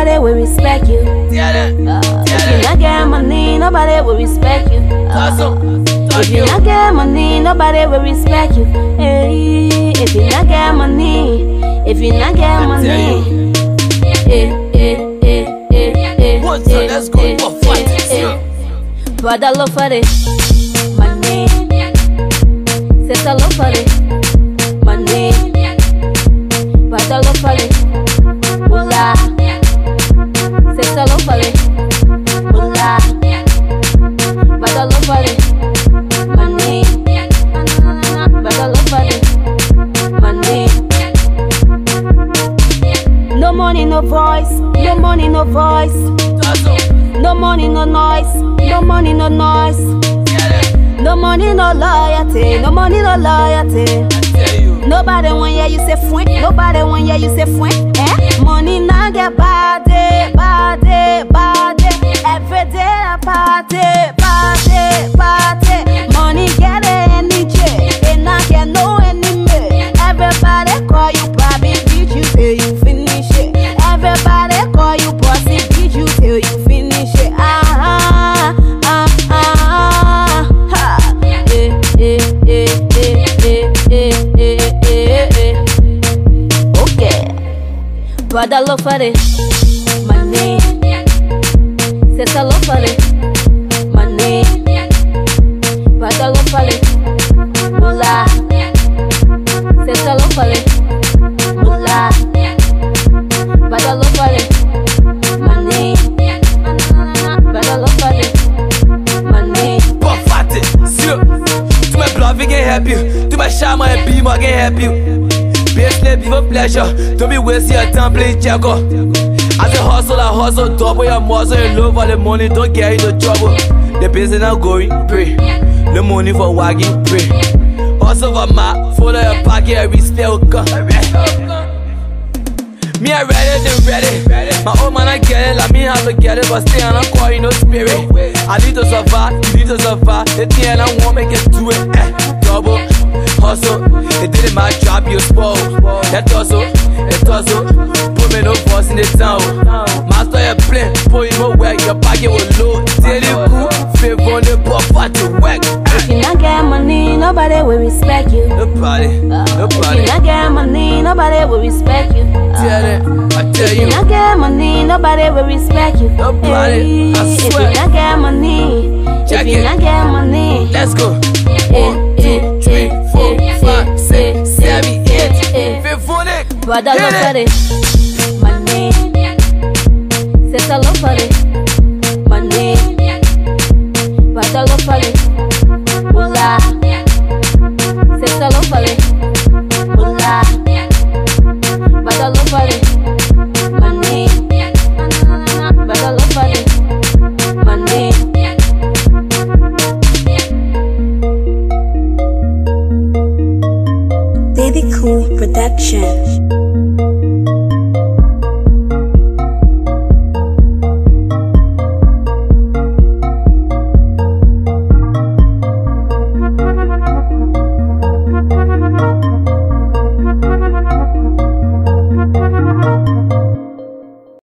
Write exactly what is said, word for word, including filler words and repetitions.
nobody will respect you. Uh, if you not get money, nobody will respect you. Uh, if you not get money, nobody will respect you. Hey, if you not get money, if you not get money, eh, eh, eh, eh, eh, what's up? Let's go for fight. Brother, look for it, money. Sister, look for it, money. Brother, look for it, mullah. Sister, look for it, mullah. Brother, look for it, money. Brother, look for it, money. No money, no voice. No money, no voice. No money, no noise. No money, no noise. No money, no loyalty. No money, no loyalty. Nobody want hear you say fwink. Nobody want hear you say fwink. Eh? Money now get body, body, body. Every day a party, party, party. Money get energy, and I get no enemy. Everybody call you Bobby, beat you till you finish it. Everybody call you bossy, beat you till you finish it. Ah ah ah ah ha. Eh eh eh eh eh eh eh eh. Okay, brother, look for it, money. Sister, look for it, money. Brother, look for it, mullah. Sister, look for it, mullah. Brother, look for it, money. Brother, look for it, money. Pour fat, sûr. Tu me bloves, I can't help you. Tu me charmes, et puis moi, I can't help you. Business, vive pleasure. Don't be wasting your time playing checker. As a hustle, I hustle, double your muscle. You love all the money, don't get into trouble. The business now going, pray. The money for wagging, pray. Hustle for my, follow your pocket, every spell come. Me I ready, they ready. My old man I get it, like me have to get it, but still I don't call you no spirit. I need to survive, you need to survive. The thing I won't make it to it. Eh, double hustle, it didn't my job, you spoil. That hustle, it hustle. Put me no boss in the town. Master your plan, put you no work, your pocket will load. Tell you cool, favor the pop to work. If you not get money, nobody will respect you. Nobody, nobody. If you not get money, nobody will respect you. Tell it, I tell If you. you not get money, nobody will respect you. Nobody, I If swear. you not get money, Check if you it. not get money, Let's go. eh, One, two, eh, three, eh, four, eh, five, eh, six, eh, seven, eh, eight. eh. Fifth one, it. brother, Hit look it. for it.